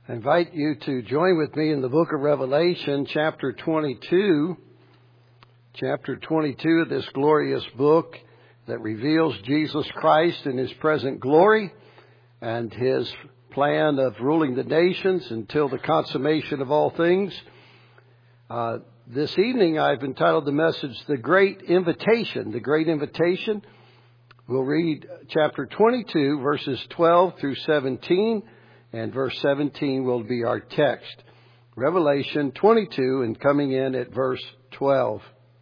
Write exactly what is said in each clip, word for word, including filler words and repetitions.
I invite you to join with me in the book of Revelation, chapter twenty-two. Chapter twenty-two of this glorious book that reveals Jesus Christ in His present glory and His plan of ruling the nations until the consummation of all things. Uh, this evening I've entitled the message, The Great Invitation. The Great Invitation. We'll read chapter twenty-two, verses twelve through seventeen. And verse seventeen will be our text. Revelation twenty-two and coming in at verse twelve.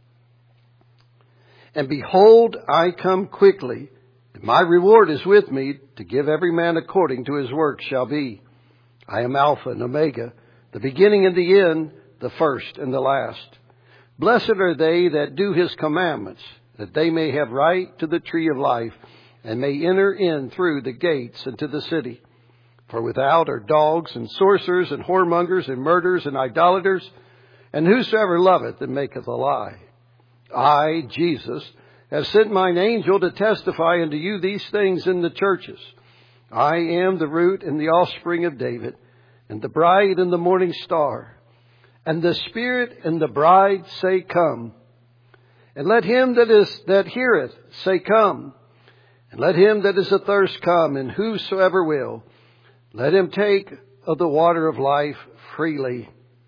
And behold, I come quickly, and my reward is with me to give every man according to his work shall be. I am Alpha and Omega, the beginning and the end, the first and the last. Blessed are they that do his commandments, that they may have right to the tree of life, and may enter in through the gates into the city. For without are dogs and sorcerers and whoremongers and murderers and idolaters, and whosoever loveth and maketh a lie. I, Jesus, have sent mine angel to testify unto you these things in the churches. I am the root and the offspring of David, and the bride and the morning star. And the Spirit and the bride say, Come. And let him that is that heareth say, Come. And let him that is athirst come, and whosoever will, let him take of the water of life freely.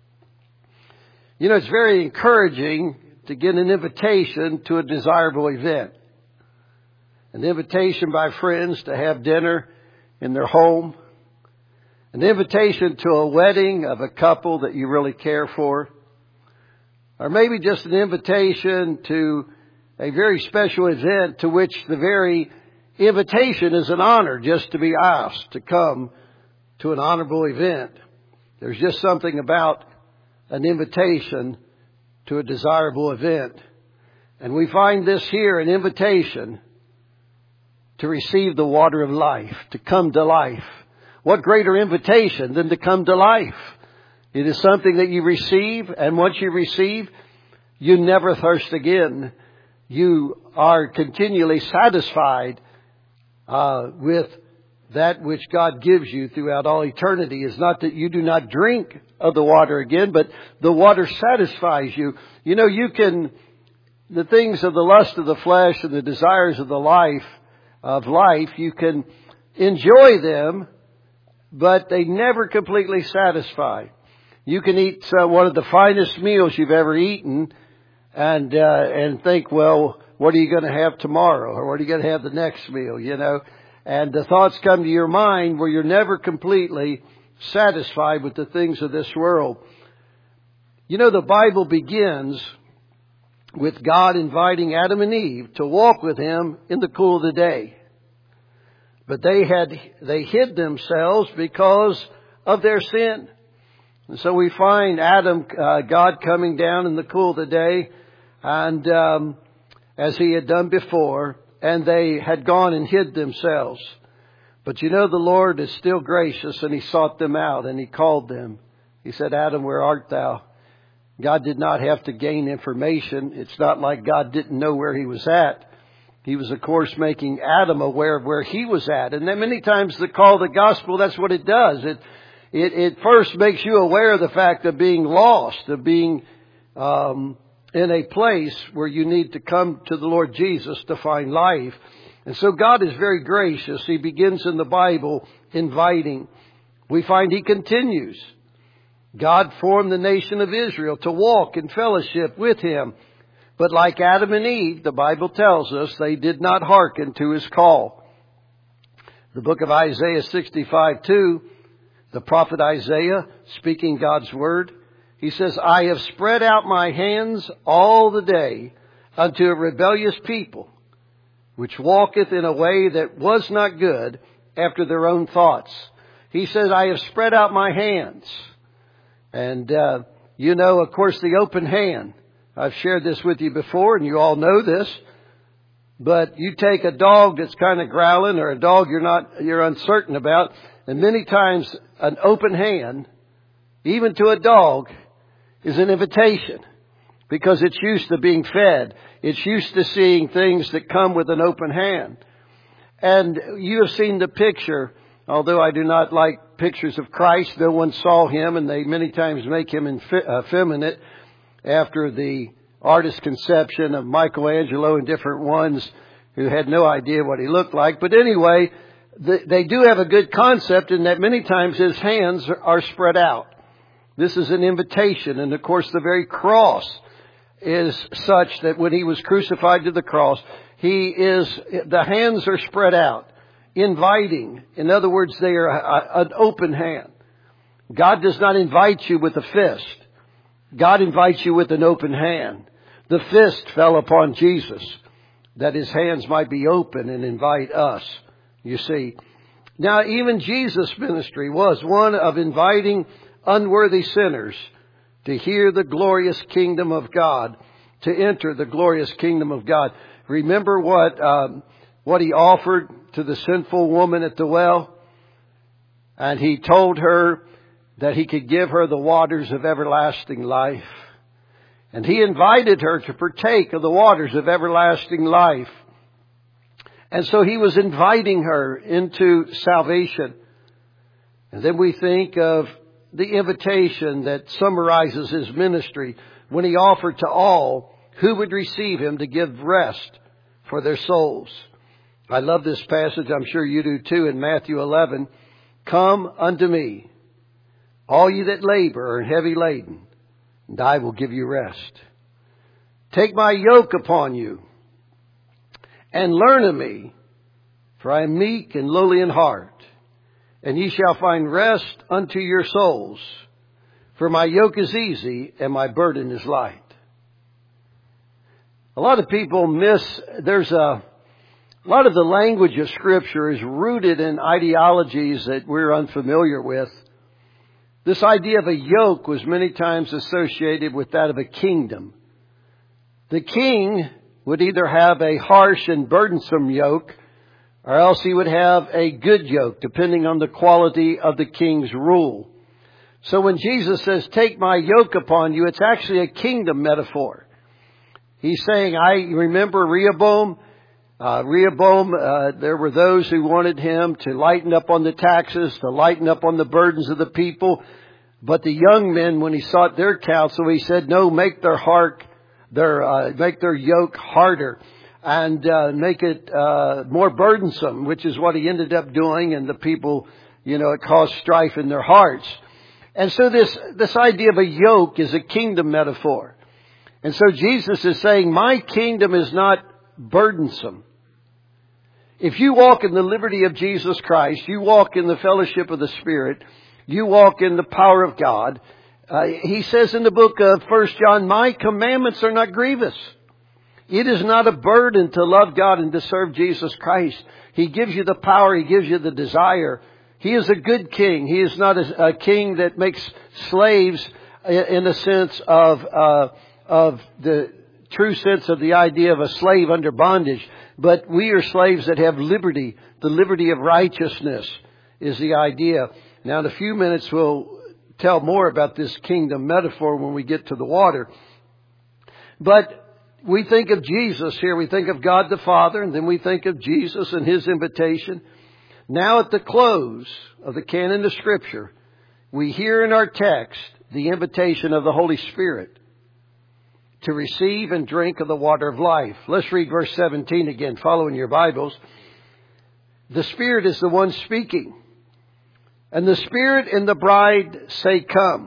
You know, it's very encouraging to get an invitation to a desirable event. An invitation by friends to have dinner in their home. An invitation to a wedding of a couple that you really care for. Or maybe just an invitation to a very special event to which the very invitation is an honor, just to be asked to come to an honorable event. There's just something about an invitation to a desirable event. And we find this here, an invitation to receive the water of life, to come to life. What greater invitation than to come to life? It is something that you receive, and once you receive, you never thirst again. You are continually satisfied uh, with that which God gives you throughout all eternity. Is not that you do not drink of the water again, but the water satisfies you. You know, you can, the things of the lust of the flesh and the desires of the life, of life, you can enjoy them, but they never completely satisfy. You can eat uh, one of the finest meals you've ever eaten and, uh, and think, well, what are you going to have tomorrow? Or what are you going to have the next meal, you know? And the thoughts come to your mind where you're never completely satisfied with the things of this world. You know, the Bible begins with God inviting Adam and Eve to walk with Him in the cool of the day. But they had, they hid themselves because of their sin. And so we find Adam, uh, God coming down in the cool of the day, and um, as He had done before, and they had gone and hid themselves. But you know, the Lord is still gracious, and He sought them out, and He called them. He said, Adam, where art thou? God did not have to gain information. It's not like God didn't know where He was at. He was, of course, making Adam aware of where he was at. And then many times the call of the gospel, that's what it does. It, it, it first makes you aware of the fact of being lost, of being um in a place where you need to come to the Lord Jesus to find life. And so God is very gracious. He begins in the Bible inviting. We find He continues. God formed the nation of Israel to walk in fellowship with Him. But like Adam and Eve, the Bible tells us they did not hearken to His call. The book of Isaiah sixty-five two, the prophet Isaiah speaking God's word, he says, I have spread out my hands all the day unto a rebellious people, which walketh in a way that was not good after their own thoughts. He says, I have spread out my hands. And, uh, you know, of course, the open hand. I've shared this with you before, and you all know this. But you take a dog that's kind of growling, or a dog you're not, you're uncertain about, and many times an open hand, even to a dog, is an invitation, because it's used to being fed. It's used to seeing things that come with an open hand. And you have seen the picture Although I do not like pictures of Christ, no one saw him, and they many times make him effeminate after the artist's conception of Michelangelo and different ones who had no idea what he looked like. But anyway, they do have a good concept in that many times his hands are spread out. This is an invitation, and of course the very cross is such that when he was crucified to the cross, he is, the hands are spread out, inviting. In other words, they are a, an open hand. God does not invite you with a fist. God invites you with an open hand. The fist fell upon Jesus, that his hands might be open and invite us, you see. Now, even Jesus' ministry was one of inviting unworthy sinners to hear the glorious kingdom of God, to enter the glorious kingdom of God. Remember what um, what he offered to the sinful woman at the well? And he told her that he could give her the waters of everlasting life. And he invited her to partake of the waters of everlasting life. And so he was inviting her into salvation. And then we think of the invitation that summarizes his ministry when he offered to all who would receive him to give rest for their souls. I love this passage. I'm sure you do too. In Matthew eleven, come unto me, all ye that labor and heavy laden, and I will give you rest. Take my yoke upon you and learn of me, for I am meek and lowly in heart, and ye shall find rest unto your souls. For my yoke is easy and my burden is light. A lot of people miss, there's a, a lot of the language of Scripture is rooted in ideologies that we're unfamiliar with. This idea of a yoke was many times associated with that of a kingdom. The king would either have a harsh and burdensome yoke, or else he would have a good yoke, depending on the quality of the king's rule. So when Jesus says, take my yoke upon you, it's actually a kingdom metaphor. He's saying, I remember Rehoboam. Uh, Rehoboam, uh, there were those who wanted him to lighten up on the taxes, to lighten up on the burdens of the people. But the young men, when he sought their counsel, he said, no, make their heart, their, uh, make their yoke harder and, uh, make it, uh, more burdensome, which is what he ended up doing. And the people, you know, it caused strife in their hearts. And so this, this idea of a yoke is a kingdom metaphor. And so Jesus is saying, my kingdom is not burdensome. If you walk in the liberty of Jesus Christ, you walk in the fellowship of the Spirit, you walk in the power of God. Uh, he says in the book of First John, my commandments are not grievous. It is not a burden to love God and to serve Jesus Christ. He gives you the power. He gives you the desire. He is a good king. He is not a, a king that makes slaves in the sense of, uh, of the true sense of the idea of a slave under bondage. But we are slaves that have liberty. The liberty of righteousness is the idea. Now in a few minutes we'll tell more about this kingdom metaphor when we get to the water. But we think of Jesus here. We think of God the Father, and then we think of Jesus and His invitation. Now at the close of the canon of Scripture, we hear in our text the invitation of the Holy Spirit to receive and drink of the water of life. Let's read verse seventeen again, following your Bibles. The Spirit is the one speaking. And the Spirit and the bride say, come.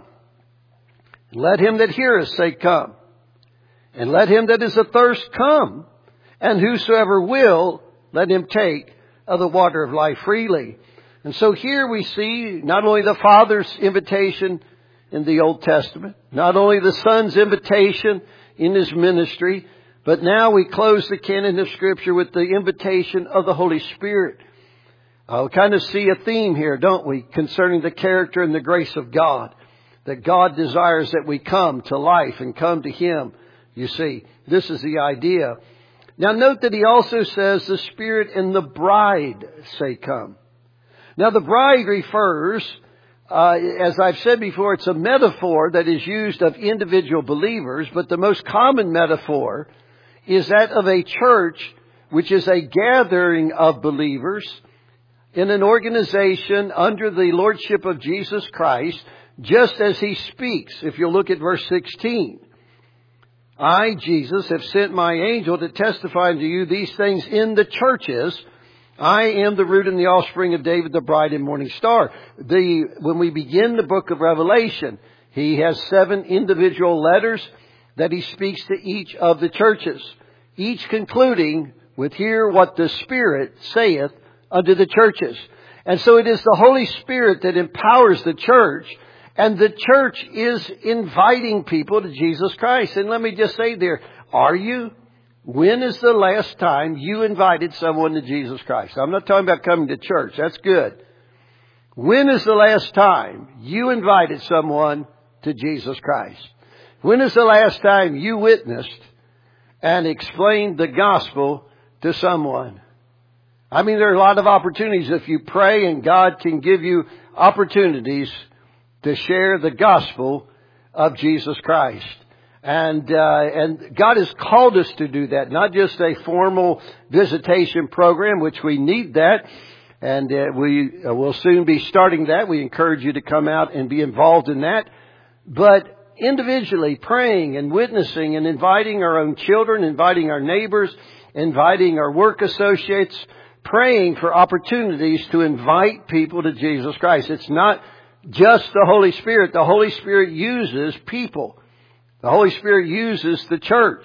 Let him that heareth say, come. And let him that is athirst come. And whosoever will, let him take of the water of life freely. And so here we see not only the Father's invitation in the Old Testament, not only the Son's invitation in His ministry, but now we close the canon of Scripture with the invitation of the Holy Spirit. Uh, we kind of see a theme here, don't we, concerning the character and the grace of God. That God desires that we come to life and come to Him. You see, this is the idea. Now note that He also says the Spirit and the bride say come. Now the bride refers, uh, as I've said before, it's a metaphor that is used of individual believers, but the most common metaphor is that of a church, which is a gathering of believers in an organization under the lordship of Jesus Christ, just as He speaks. If you'll look at verse sixteen. I, Jesus, have sent my angel to testify unto you these things in the churches. I am the root and the offspring of David, the bright and morning star. The, when we begin the book of Revelation, He has seven individual letters that He speaks to each of the churches, each concluding with, hear what the Spirit saith unto the churches. And so it is the Holy Spirit that empowers the church, and the church is inviting people to Jesus Christ. And let me just say there, are you? When is the last time you invited someone to Jesus Christ? I'm not talking about coming to church. That's good. When is the last time you invited someone to Jesus Christ? When is the last time you witnessed and explained the gospel to someone? I mean, there are a lot of opportunities if you pray, and God can give you opportunities to share the gospel of Jesus Christ. And uh, and God has called us to do that, not just a formal visitation program, which we need that. And uh, we uh, will soon be starting that. We encourage you to come out and be involved in that. But individually praying and witnessing and inviting our own children, inviting our neighbors, inviting our work associates, praying for opportunities to invite people to Jesus Christ. It's not just the Holy Spirit. The Holy Spirit uses people. The Holy Spirit uses the church.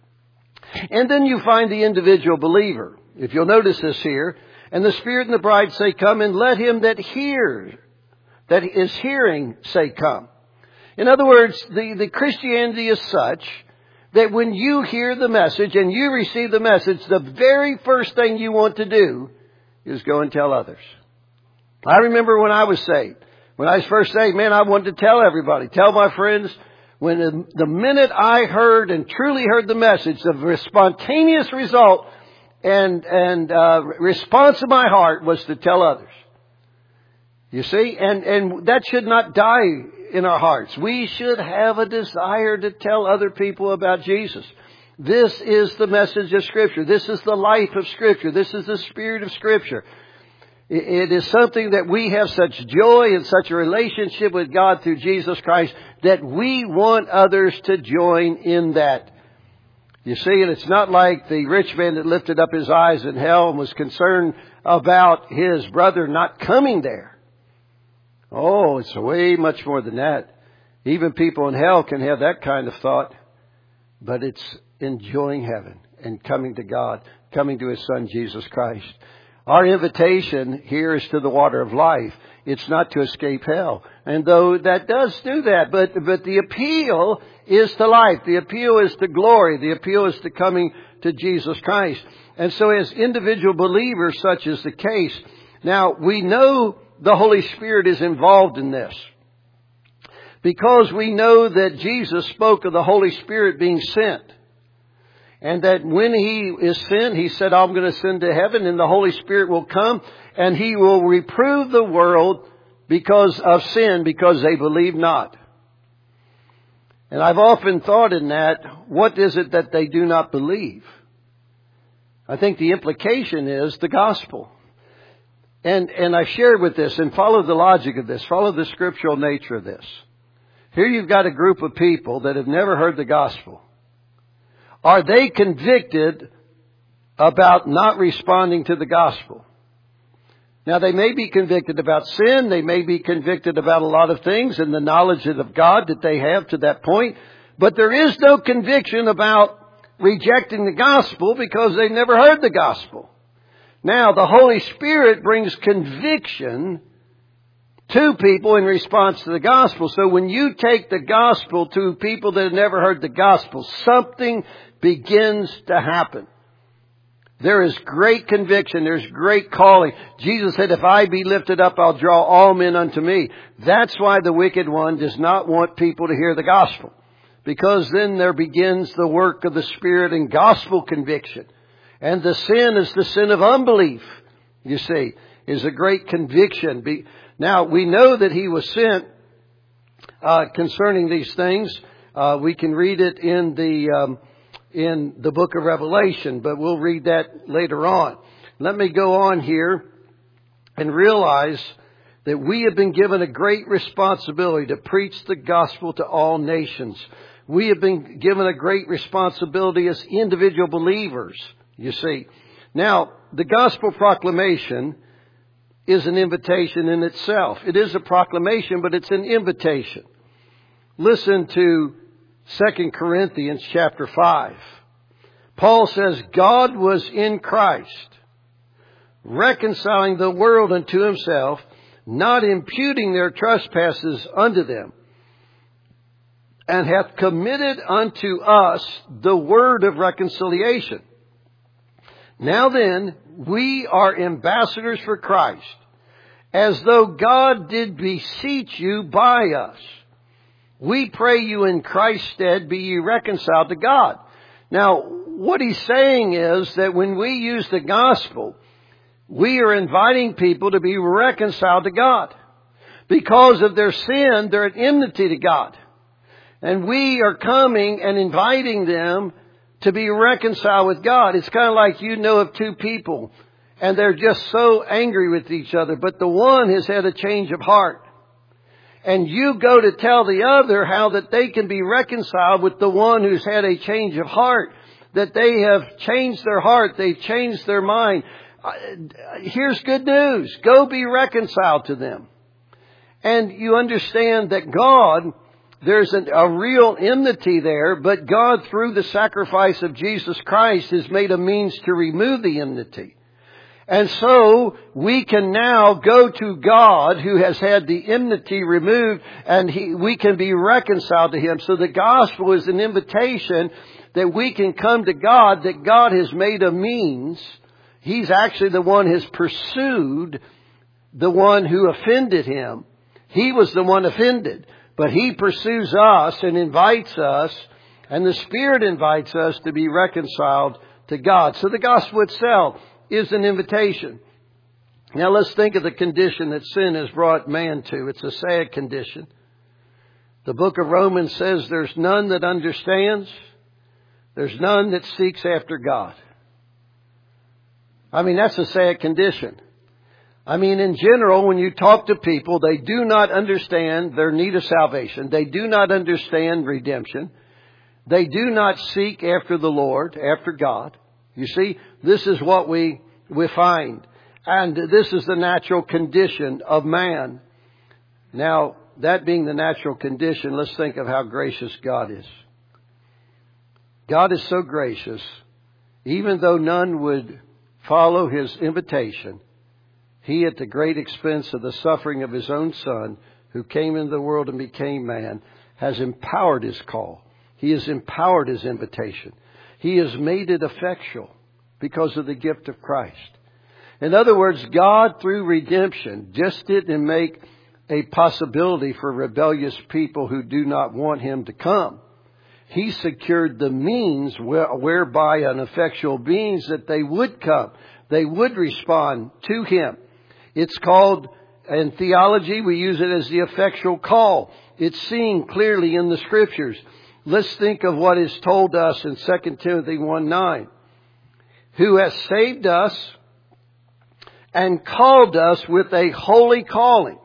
And then you find the individual believer. If you'll notice this here, and the Spirit and the bride say, come, and let him that hears, that is hearing, say, come. In other words, the, the Christianity is such that when you hear the message and you receive the message, the very first thing you want to do is go and tell others. I remember when I was saved. When I was first saved, man, I wanted to tell everybody, tell my friends. When the, the minute I heard and truly heard the message, the spontaneous result and and uh, response of my heart was to tell others. You see, and and that should not die in our hearts. We should have a desire to tell other people about Jesus. This is the message of Scripture. This is the life of Scripture. This is the spirit of Scripture. It is something that we have such joy and such a relationship with God through Jesus Christ that we want others to join in that. You see, and it's not like the rich man that lifted up his eyes in hell and was concerned about his brother not coming there. Oh, it's way much more than that. Even people in hell can have that kind of thought. But it's enjoying heaven and coming to God, coming to His Son, Jesus Christ. Our invitation here is to the water of life. It's not to escape hell. And though that does do that, but, but the appeal is to life. The appeal is to glory. The appeal is to coming to Jesus Christ. And so as individual believers, such is the case. Now, we know the Holy Spirit is involved in this, because we know that Jesus spoke of the Holy Spirit being sent. And that when He is sent, He said, I'm going to send to heaven, and the Holy Spirit will come and He will reprove the world because of sin, because they believe not. And I've often thought in that, what is it that they do not believe? I think the implication is the gospel. And, and I've shared with this, and follow the logic of this, follow the scriptural nature of this. Here you've got a group of people that have never heard the gospel. Are they convicted about not responding to the gospel? Now, they may be convicted about sin. They may be convicted about a lot of things and the knowledge of God that they have to that point. But there is no conviction about rejecting the gospel because they've never heard the gospel. Now, the Holy Spirit brings conviction to people in response to the gospel. So when you take the gospel to people that have never heard the gospel, something begins to happen. There is great conviction. There's great calling. Jesus said, if I be lifted up, I'll draw all men unto me. That's why the wicked one does not want people to hear the gospel. Because then there begins the work of the Spirit and gospel conviction. And the sin is the sin of unbelief, you see, is a great conviction. Now, we know that He was sent uh, concerning these things. Uh, we can read it in the um, in the book of Revelation, but we'll read that later on. Let me go on here and realize that we have been given a great responsibility to preach the gospel to all nations. We have been given a great responsibility as individual believers, you see. Now, the gospel proclamation is an invitation in itself. It is a proclamation, but it's an invitation. Listen to Second Corinthians chapter five. Paul says, God was in Christ, reconciling the world unto himself, not imputing their trespasses unto them, and hath committed unto us the word of reconciliation. Now then, we are ambassadors for Christ, as though God did beseech you by us. We pray you in Christ's stead be ye reconciled to God. Now, what he's saying is that when we use the gospel, we are inviting people to be reconciled to God. Because of their sin, they're at enmity to God. And we are coming and inviting them to be reconciled with God. It's kind of like you know of two people and they're just so angry with each other, but the one has had a change of heart. And you go to tell the other how that they can be reconciled with the one who's had a change of heart, that they have changed their heart, they've changed their mind. Here's good news. Go be reconciled to them. And you understand that God, there's an, a real enmity there, but God, through the sacrifice of Jesus Christ, has made a means to remove the enmity. And so we can now go to God who has had the enmity removed, and he, we can be reconciled to Him. So the gospel is an invitation that we can come to God, that God has made a means. He's actually the one who has pursued the one who offended Him. He was the one offended. But He pursues us and invites us, and the Spirit invites us to be reconciled to God. So the gospel itself is an invitation. Now let's think of the condition that sin has brought man to. It's a sad condition. The book of Romans says there's none that understands. There's none that seeks after God. I mean, that's a sad condition. I mean, in general, when you talk to people, they do not understand their need of salvation. They do not understand redemption. They do not seek after the Lord, after God. You see, this is what we, we find. And this is the natural condition of man. Now, that being the natural condition, let's think of how gracious God is. God is so gracious, even though none would follow His invitation, He, at the great expense of the suffering of His own Son, who came into the world and became man, has empowered His call. He has empowered His invitation. He has made it effectual because of the gift of Christ. In other words, God, through redemption, just didn't make a possibility for rebellious people who do not want Him to come. He secured the means whereby an effectual means that they would come. They would respond to Him. It's called, in theology, we use it as the effectual call. It's seen clearly in the Scriptures. Let's think of what is told us in Second Timothy one nine. Who has saved us and called us with a holy calling,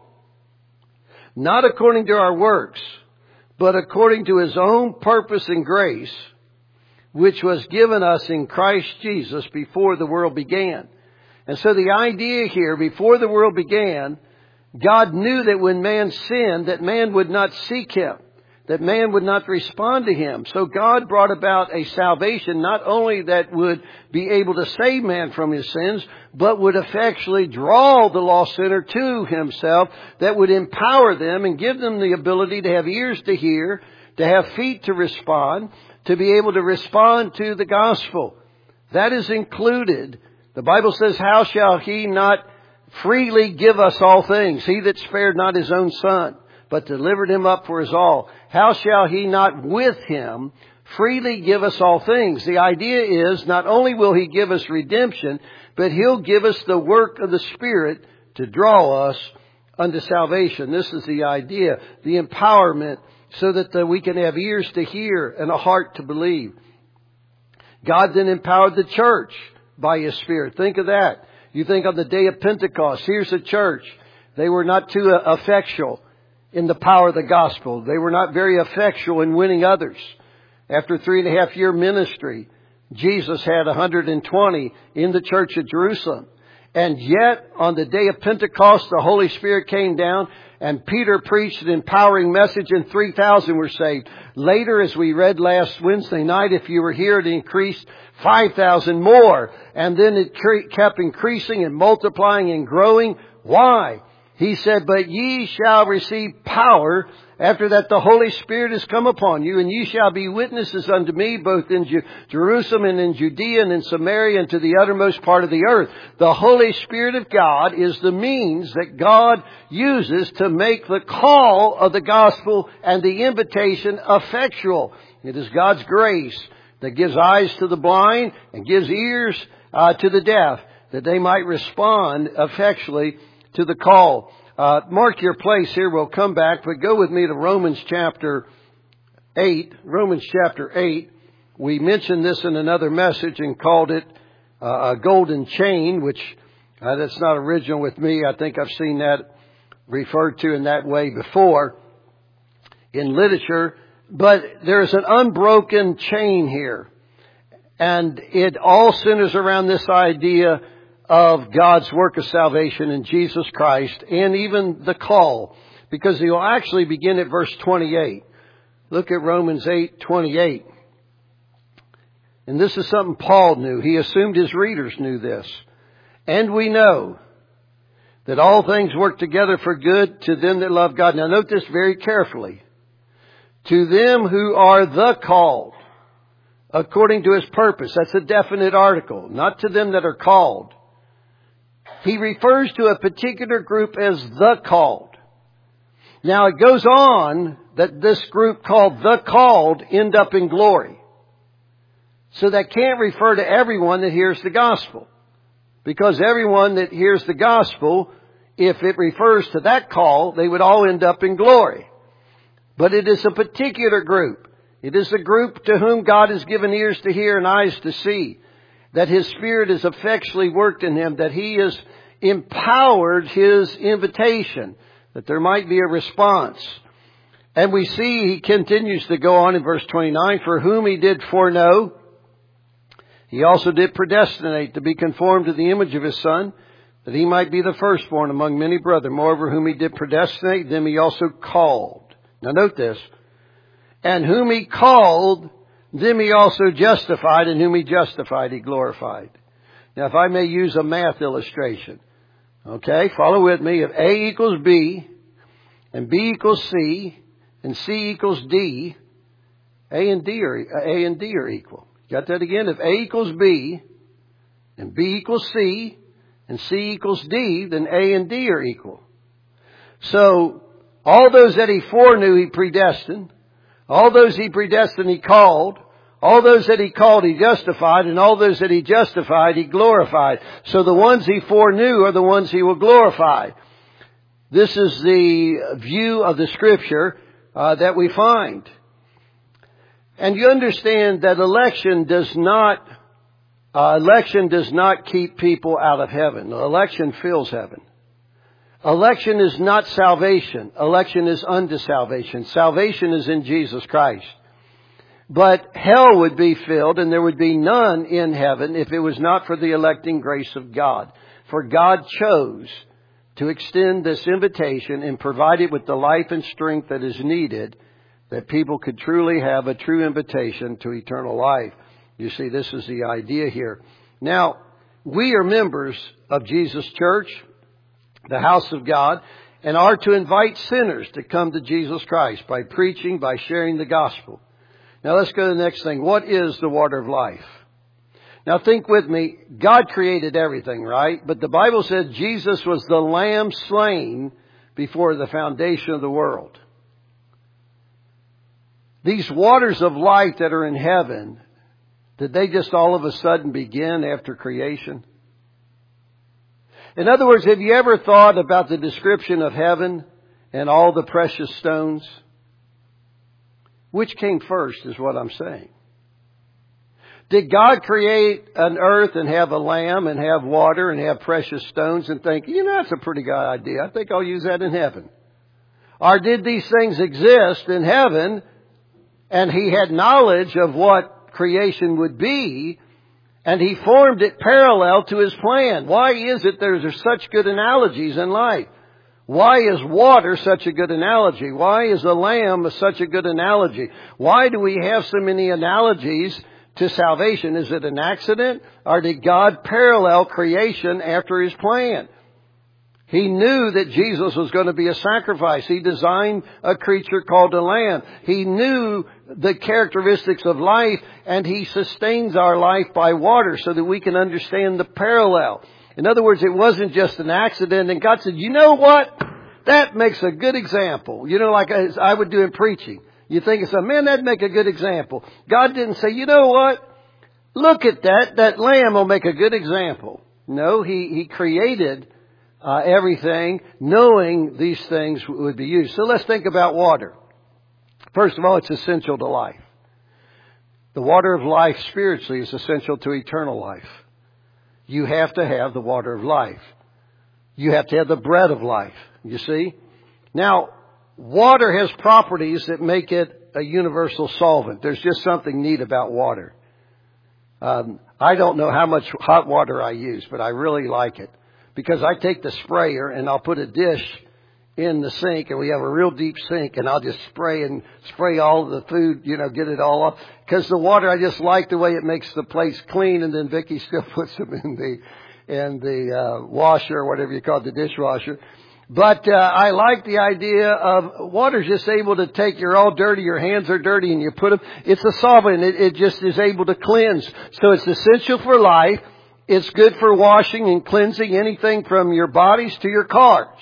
not according to our works, but according to His own purpose and grace, which was given us in Christ Jesus before the world began. And so the idea here, before the world began, God knew that when man sinned, that man would not seek Him, that man would not respond to Him. So God brought about a salvation not only that would be able to save man from his sins, but would effectually draw the lost sinner to Himself, that would empower them and give them the ability to have ears to hear, to have feet to respond, to be able to respond to the gospel. That is included. The Bible says, how shall He not freely give us all things? He that spared not His own Son, but delivered Him up for us all. How shall He not with Him freely give us all things? The idea is not only will He give us redemption, but He'll give us the work of the Spirit to draw us unto salvation. This is the idea, the empowerment, so that the, we can have ears to hear and a heart to believe. God then empowered the church by His Spirit. Think of that. You think on the day of Pentecost, here's a church. They were not too effectual in the power of the gospel. They were not very effectual in winning others. After three and a half year ministry, Jesus had one hundred twenty in the church at Jerusalem. And yet, on the day of Pentecost, the Holy Spirit came down and Peter preached an empowering message and three thousand were saved. Later, as we read last Wednesday night, if you were here, it increased five thousand more. And then it kept increasing and multiplying and growing. Why? He said, but ye shall receive power after that the Holy Spirit has come upon you, and ye shall be witnesses unto me both in Ju- Jerusalem and in Judea and in Samaria and to the uttermost part of the earth. The Holy Spirit of God is the means that God uses to make the call of the gospel and the invitation effectual. It is God's grace that gives eyes to the blind and gives ears uh, to the deaf, that they might respond effectually to the call. Uh, mark your place here. We'll come back, but go with me to Romans chapter eight. Romans chapter eight. We mentioned this in another message and called it uh, a golden chain, which uh, that's not original with me. I think I've seen that referred to in that way before in literature. But there's an unbroken chain here. And it all centers around this idea of God's work of salvation in Jesus Christ and even the call. Because he'll actually begin at verse twenty-eight. Look at Romans eight twenty-eight. And this is something Paul knew. He assumed his readers knew this. And we know that all things work together for good to them that love God. Now note this very carefully. To them who are the called, according to his purpose. That's a definite article. Not to them that are called. He refers to a particular group as the called. Now it goes on that this group called the called end up in glory. So that can't refer to everyone that hears the gospel. Because everyone that hears the gospel, if it refers to that call, they would all end up in glory. But it is a particular group. It is a group to whom God has given ears to hear and eyes to see. That His Spirit has effectually worked in him. That He has empowered his invitation. That there might be a response. And we see He continues to go on in verse twenty-nine. For whom He did foreknow, He also did predestinate to be conformed to the image of His Son, that He might be the firstborn among many brethren. Moreover, whom He did predestinate, them He also called. Now note this. And whom He called, them He also justified, and whom He justified, He glorified. Now if I may use a math illustration. Okay, follow with me. If A equals B, and B equals C, and C equals D, A and D are, A and D are equal. Got that again? If A equals B, and B equals C, and C equals D, then A and D are equal. So, all those that He foreknew, He predestined. All those He predestined, He called. All those that He called, He justified. And all those that He justified, He glorified. So the ones He foreknew are the ones He will glorify. This is the view of the Scripture uh, that we find. And you understand that election does not, uh, election does not keep people out of heaven. Election fills heaven. Election is not salvation. Election is unto salvation. Salvation is in Jesus Christ. But hell would be filled and there would be none in heaven if it was not for the electing grace of God. For God chose to extend this invitation and provide it with the life and strength that is needed, that people could truly have a true invitation to eternal life. You see, this is the idea here. Now, we are members of Jesus Church, the house of God, and are to invite sinners to come to Jesus Christ by preaching, by sharing the gospel. Now let's go to the next thing. What is the water of life? Now think with me. God created everything, right? But the Bible said Jesus was the lamb slain before the foundation of the world. These waters of life that are in heaven, did they just all of a sudden begin after creation? In other words, have you ever thought about the description of heaven and all the precious stones? Which came first is what I'm saying. Did God create an earth and have a lamb and have water and have precious stones and think, you know, that's a pretty good idea. I think I'll use that in heaven. Or did these things exist in heaven and He had knowledge of what creation would be and He formed it parallel to His plan? Why is it there's such good analogies in life? Why is water such a good analogy? Why is a lamb such a good analogy? Why do we have so many analogies to salvation? Is it an accident? Or did God parallel creation after His plan? He knew that Jesus was going to be a sacrifice. He designed a creature called a lamb. He knew the characteristics of life, and He sustains our life by water so that we can understand the parallel. In other words, it wasn't just an accident, and God said, you know what? That makes a good example. You know, like I would do in preaching. You think, it's a man, that'd make a good example. God didn't say, you know what? Look at that. That lamb will make a good example. No, He, he created uh, everything knowing these things would be used. So let's think about water. First of all, it's essential to life. The water of life spiritually is essential to eternal life. You have to have the water of life. You have to have the bread of life. You see? Now, water has properties that make it a universal solvent. There's just something neat about water. Um, I don't know how much hot water I use, but I really like it. Because I take the sprayer and I'll put a dish in the sink, and we have a real deep sink, and I'll just spray and spray all the food, you know, get it all off. Because the water, I just like the way it makes the place clean, and then Vicki still puts them in the in the uh, washer or whatever you call it, the dishwasher. But uh, I like the idea of water's just able to take, you're all dirty, your hands are dirty, and you put them, it's a solvent, it, it just is able to cleanse. So it's essential for life. It's good for washing and cleansing anything from your bodies to your cars.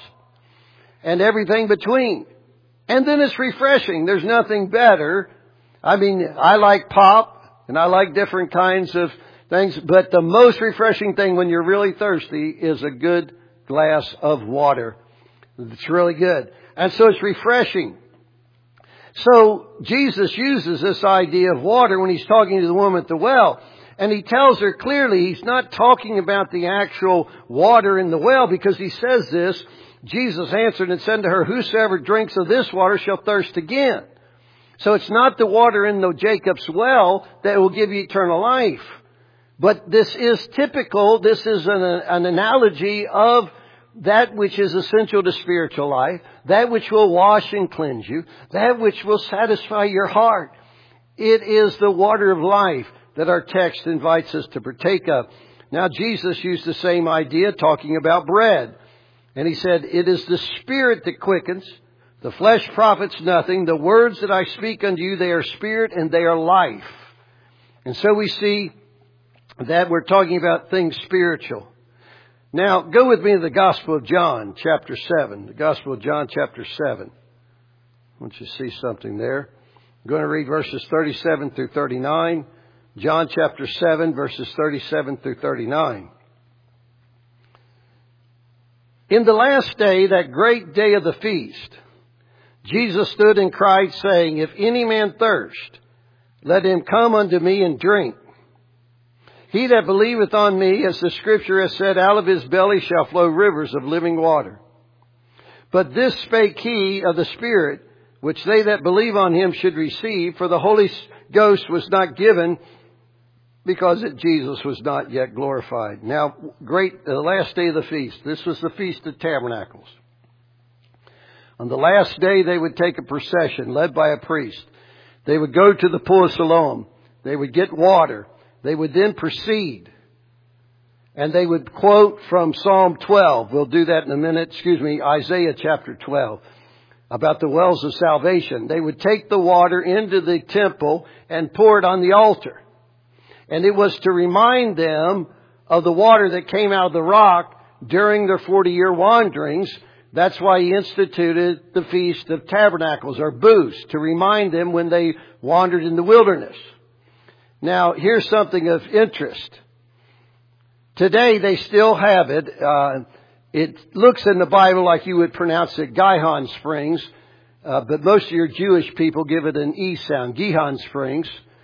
And everything between. And then it's refreshing. There's nothing better. I mean, I like pop and I like different kinds of things, but the most refreshing thing when you're really thirsty is a good glass of water. It's really good. And so it's refreshing. So Jesus uses this idea of water when He's talking to the woman at the well. And He tells her clearly He's not talking about the actual water in the well, because He says this, Jesus answered and said to her, whosoever drinks of this water shall thirst again. So it's not the water in the Jacob's well that will give you eternal life. But this is typical, this is an, an analogy of that which is essential to spiritual life, that which will wash and cleanse you, that which will satisfy your heart. It is the water of life that our text invites us to partake of. Now, Jesus used the same idea talking about bread. And He said, it is the Spirit that quickens. The flesh profits nothing. The words that I speak unto you, they are spirit and they are life. And so we see that we're talking about things spiritual. Now, go with me to the Gospel of John, chapter seven. The Gospel of John, chapter seven. I want you to see something there. I'm going to read verses thirty-seven through thirty-nine. John chapter seven, verses thirty-seven through thirty-nine. In the last day, that great day of the feast, Jesus stood and cried, saying, if any man thirst, let him come unto me and drink. He that believeth on me, as the Scripture has said, out of his belly shall flow rivers of living water. But this spake he of the Spirit, which they that believe on Him should receive, for the Holy Ghost was not given, because that Jesus was not yet glorified. Now, great, the last day of the feast. This was the Feast of Tabernacles. On the last day, they would take a procession led by a priest. They would go to the pool of Siloam. They would get water. They would then proceed. And they would quote from Psalm twelve. We'll do that in a minute. Excuse me, Isaiah chapter twelve. About the wells of salvation. They would take the water into the temple and pour it on the altar. And it was to remind them of the water that came out of the rock during their forty-year wanderings. That's why He instituted the Feast of Tabernacles, or booths, to remind them when they wandered in the wilderness. Now, here's something of interest. Today, they still have it. Uh, it looks in the Bible like you would pronounce it Gihon Springs, uh, but most of your Jewish people give it an E sound, Gihon Springs.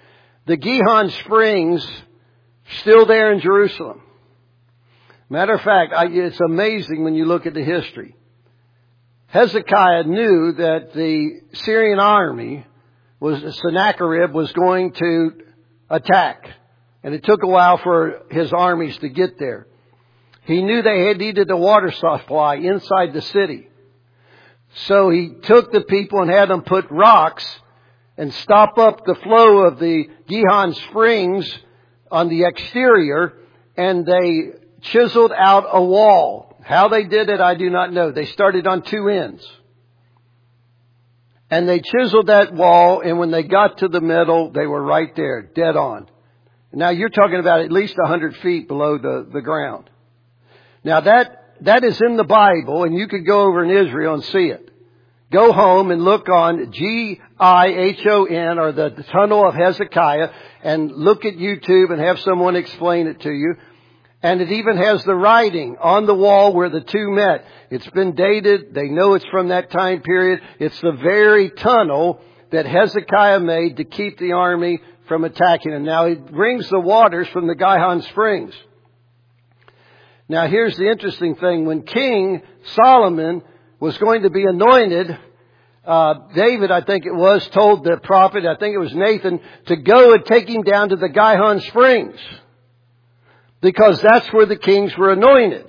the Gihon Springs still there in Jerusalem. Matter of fact, I, it's amazing when you look at the history. Hezekiah knew that the Syrian army was, Sennacherib was going to attack. And it took a while for his armies to get there. He knew they had needed a water supply inside the city. So he took the people and had them put rocks and stop up the flow of the Gihon Springs on the exterior, and they chiseled out a wall. How they did it, I do not know. They started on two ends. And they chiseled that wall, and when they got to the middle, they were right there, dead on. Now you're talking about at least one hundred feet below the, the ground. Now that, that is in the Bible, and you could go over in Israel and see it. Go home and look on G I H O N, or the, the Tunnel of Hezekiah, and look at YouTube and have someone explain it to you. And it even has the writing on the wall where the two met. It's been dated. They know it's from that time period. It's the very tunnel that Hezekiah made to keep the army from attacking him. Now he brings the waters from the Gihon Springs. Now here's the interesting thing. When King Solomon was going to be anointed, uh, David, I think it was, told the prophet, I think it was Nathan, to go and take him down to the Gihon Springs. Because that's where the kings were anointed.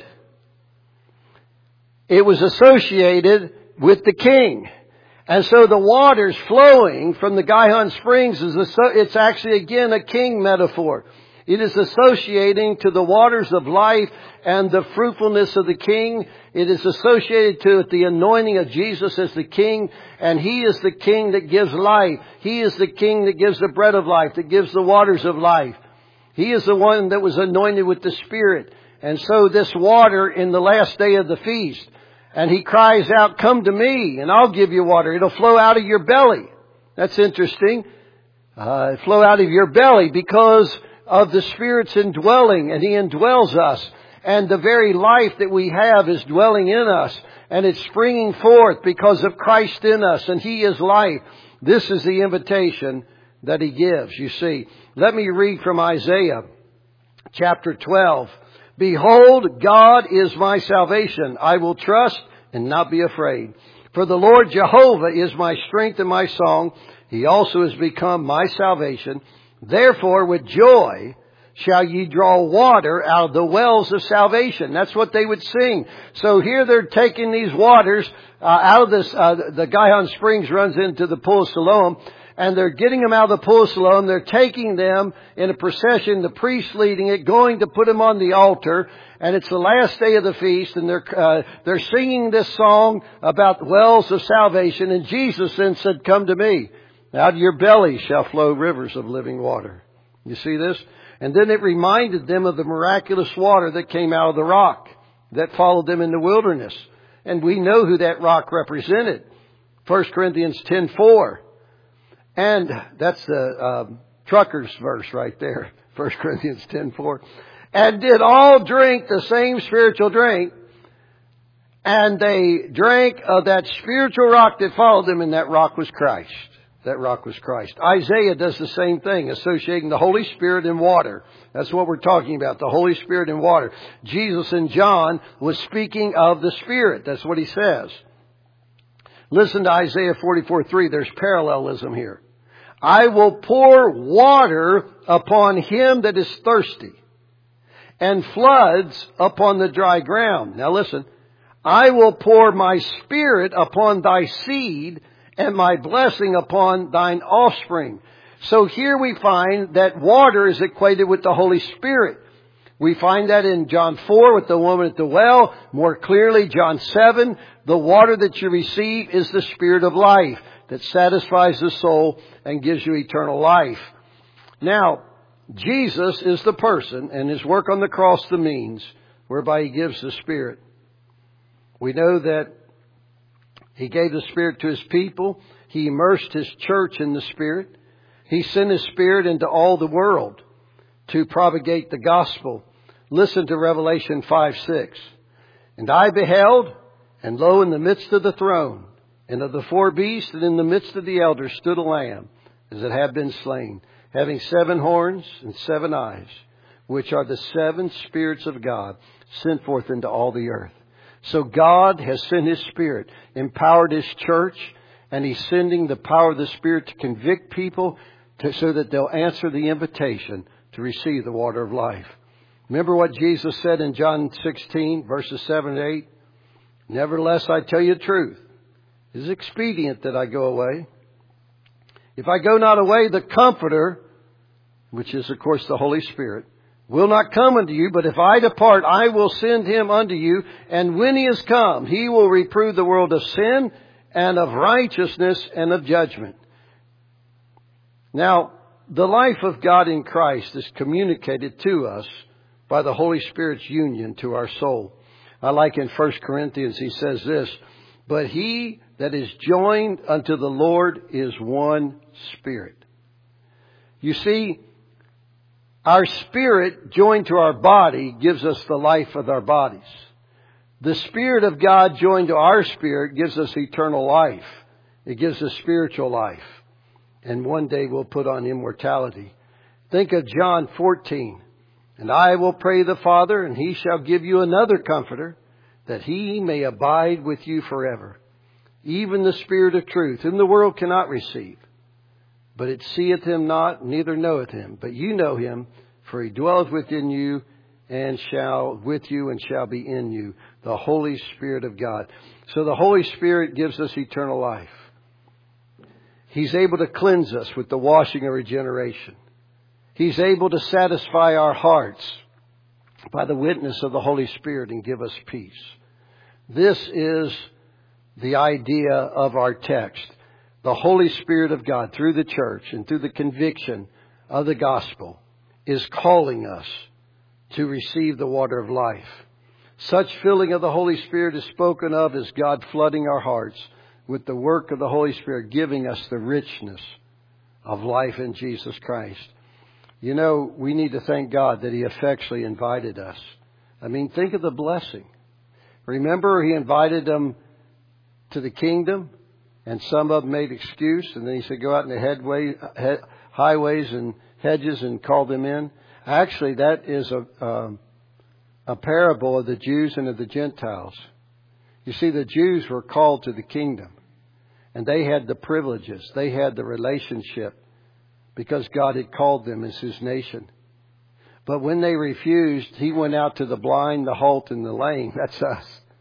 It was associated with the king. And so the waters flowing from the Gihon Springs is, it's actually again a king metaphor. It is associating to the waters of life and the fruitfulness of the king. It is associated to the anointing of Jesus as the king. And He is the king that gives life. He is the king that gives the bread of life, that gives the waters of life. He is the one that was anointed with the Spirit. And so this water in the last day of the feast, and He cries out, "Come to me and I'll give you water. It'll flow out of your belly." That's interesting. Uh, it flow out of your belly because of the Spirit's indwelling, and He indwells us. And the very life that we have is dwelling in us, and it's springing forth because of Christ in us, and He is life. This is the invitation that He gives, you see. Let me read from Isaiah chapter twelve. "Behold, God is my salvation. I will trust and not be afraid. For the Lord Jehovah is my strength and my song. He also has become my salvation. Therefore, with joy shall ye draw water out of the wells of salvation." That's what they would sing. So here they're taking these waters uh, out of this. Uh, the Gihon Springs runs into the Pool of Siloam. And they're getting them out of the Pool of Siloam. They're taking them in a procession, the priest leading it, going to put them on the altar. And it's the last day of the feast, and they're uh, they're singing this song about the wells of salvation. And Jesus then said, "Come to me. Out of your belly shall flow rivers of living water." You see this? And then it reminded them of the miraculous water that came out of the rock that followed them in the wilderness. And we know who that rock represented. First Corinthians ten four. And that's the um, trucker's verse right there. First Corinthians ten four. "And did all drink the same spiritual drink. And they drank of that spiritual rock that followed them, and that rock was Christ." That rock was Christ. Isaiah does the same thing, associating the Holy Spirit and water. That's what we're talking about, the Holy Spirit and water. Jesus in John was speaking of the Spirit. That's what He says. Listen to Isaiah forty-four three. There's parallelism here. "I will pour water upon him that is thirsty, and floods upon the dry ground." Now listen. "I will pour my Spirit upon thy seed, and my blessing upon thine offspring." So here we find that water is equated with the Holy Spirit. We find that in John four with the woman at the well. More clearly, John seven, the water that you receive is the Spirit of life that satisfies the soul and gives you eternal life. Now, Jesus is the person, and His work on the cross the means whereby He gives the Spirit. We know that He gave the Spirit to His people. He immersed His church in the Spirit. He sent His Spirit into all the world to propagate the gospel. Listen to Revelation five six. "And I beheld, and lo, in the midst of the throne, and of the four beasts, and in the midst of the elders stood a lamb, as it had been slain, having seven horns and seven eyes, which are the seven spirits of God sent forth into all the earth. So God has sent His Spirit, empowered His church, and He's sending the power of the Spirit to convict people to, so that they'll answer the invitation to receive the water of life. Remember what Jesus said in John sixteen, verses seven and eight? Nevertheless, I tell you the truth. It is expedient that I go away. If I go not away, the Comforter, which is, of course, the Holy Spirit, will not come unto you. But if I depart, I will send Him unto you. And when He is come, He will reprove the world of sin and of righteousness and of judgment. Now, the life of God in Christ is communicated to us by the Holy Spirit's union to our soul. I like in First Corinthians, he says this, but he that is joined unto the Lord is one spirit. You see, our spirit joined to our body gives us the life of our bodies. The Spirit of God joined to our spirit gives us eternal life. It gives us spiritual life. And one day we'll put on immortality. Think of John fourteen. And I will pray the Father, and He shall give you another Comforter, that He may abide with you forever. Even the Spirit of truth, whom the world cannot receive. But it seeth Him not, neither knoweth Him. But you know Him, for He dwelleth within you, and shall with you, and shall be in you. The Holy Spirit of God. So the Holy Spirit gives us eternal life. He's able to cleanse us with the washing of regeneration. He's able to satisfy our hearts by the witness of the Holy Spirit and give us peace. This is the idea of our text. The Holy Spirit of God, through the church and through the conviction of the gospel, is calling us to receive the water of life. Such filling of the Holy Spirit is spoken of as God flooding our hearts with the work of the Holy Spirit, giving us the richness of life in Jesus Christ. You know, we need to thank God that He effectually invited us. I mean, think of the blessing. Remember, He invited them to the kingdom, and some of them made excuse, and then He said, go out in the headway, head, highways and hedges and call them in. Actually, that is a, a, a parable of the Jews and of the Gentiles. You see, the Jews were called to the kingdom, and they had the privileges. They had the relationship, because God had called them as His nation. But when they refused, He went out to the blind, the halt, and the lame. That's us.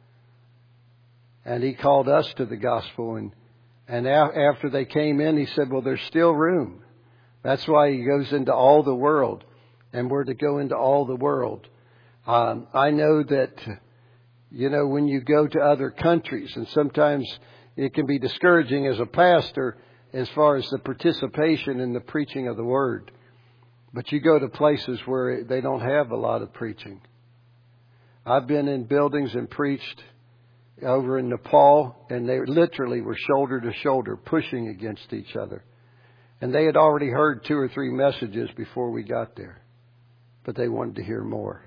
And He called us to the gospel. And, and after they came in, He said, well, there's still room. That's why He goes into all the world. And we're to go into all the world. Um, I know that, you know, when you go to other countries, and sometimes it can be discouraging as a pastor, as far as the participation in the preaching of the Word. But you go to places where they don't have a lot of preaching. I've been in buildings and preached over in Nepal, and they literally were shoulder to shoulder pushing against each other. And they had already heard two or three messages before we got there. But they wanted to hear more.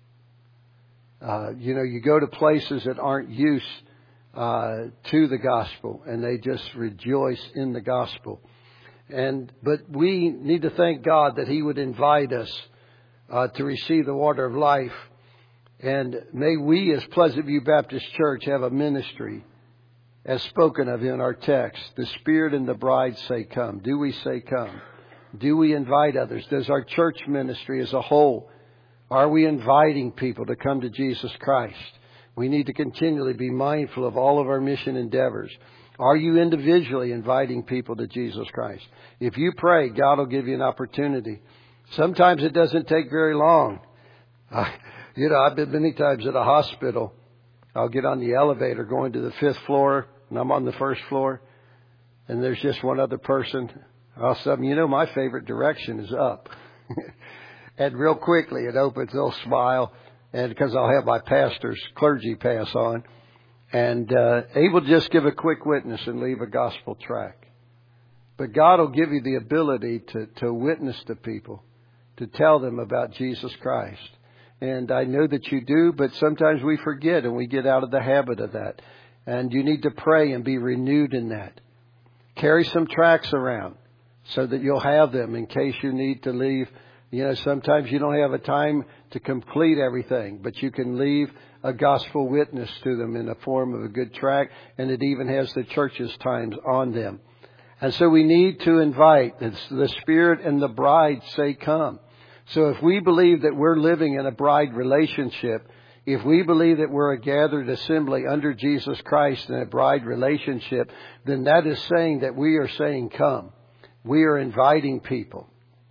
Uh, you know, you go to places that aren't used Uh, to the gospel, and they just rejoice in the gospel. And but we need to thank God that He would invite us uh, to receive the water of life. And may we, as Pleasant View Baptist Church, have a ministry as spoken of in our text. The Spirit and the bride say, come. Do we say come? Do we invite others? Does our church ministry as a whole, are we inviting people to come to Jesus Christ? We need to continually be mindful of all of our mission endeavors. Are you individually inviting people to Jesus Christ? If you pray, God will give you an opportunity. Sometimes it doesn't take very long. Uh, you know, I've been many times at a hospital. I'll get on the elevator going to the fifth floor, and I'm on the first floor, and there's just one other person. All of a sudden, you know, my favorite direction is up. And real quickly it opens, they'll smile. And because I'll have my pastor's clergy pass on, and uh, able to just give a quick witness and leave a gospel tract. But God will give you the ability to, to witness to people, to tell them about Jesus Christ. And I know that you do, but sometimes we forget and we get out of the habit of that. And you need to pray and be renewed in that. Carry some tracts around. so that you'll have them in case you need to leave. You know, sometimes you don't have a time to complete everything, but you can leave a gospel witness to them in the form of a good tract, and it even has the church's times on them. And so we need to invite. The Spirit and the bride say, come. So if we believe that we're living in a bride relationship, if we believe that we're a gathered assembly under Jesus Christ in a bride relationship, then that is saying that we are saying, come. We are inviting people.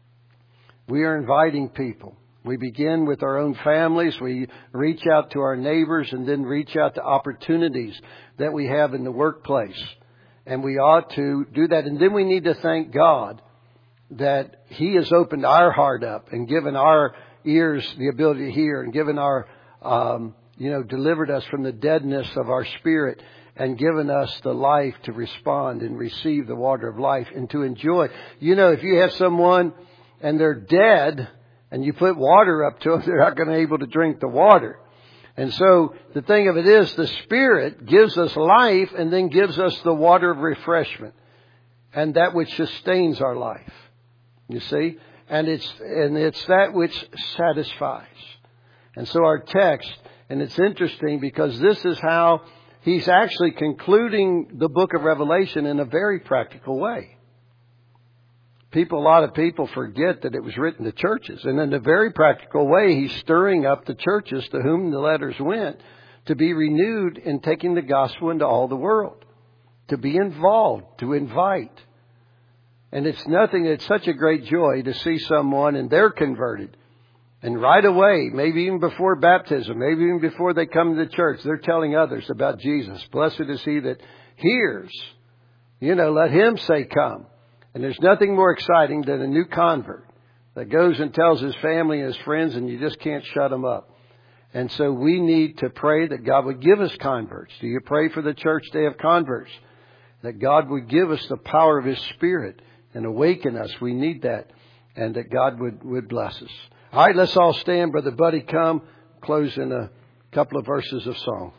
We are inviting people. We begin with our own families. We reach out to our neighbors and then reach out to opportunities that we have in the workplace. And we ought to do that. And then we need to thank God that He has opened our heart up and given our ears the ability to hear and given our, um, you know, delivered us from the deadness of our spirit and given us the life to respond and receive the water of life and to enjoy. You know, if you have someone and they're dead and you put water up to them, they're not going to be able to drink the water. And so the thing of it is, the Spirit gives us life and then gives us the water of refreshment and that which sustains our life. You see? And it's, and it's that which satisfies. And so our text, and it's interesting because this is how he's actually concluding the book of Revelation in a very practical way. People, a lot of people forget that it was written to churches. And in a very practical way, he's stirring up the churches to whom the letters went to be renewed in taking the gospel into all the world. To be involved, to invite. And it's nothing, it's such a great joy to see someone and they're converted. And right away, maybe even before baptism, maybe even before they come to the church, they're telling others about Jesus. Blessed is he that hears. You know, let him say come. And there's nothing more exciting than a new convert that goes and tells his family and his friends, and you just can't shut them up. And so we need to pray that God would give us converts. Do you pray for the church to have converts? That God would give us the power of His Spirit and awaken us. We need that. And that God would, would bless us. All right, let's all stand. Brother Buddy, come. Close in a couple of verses of song.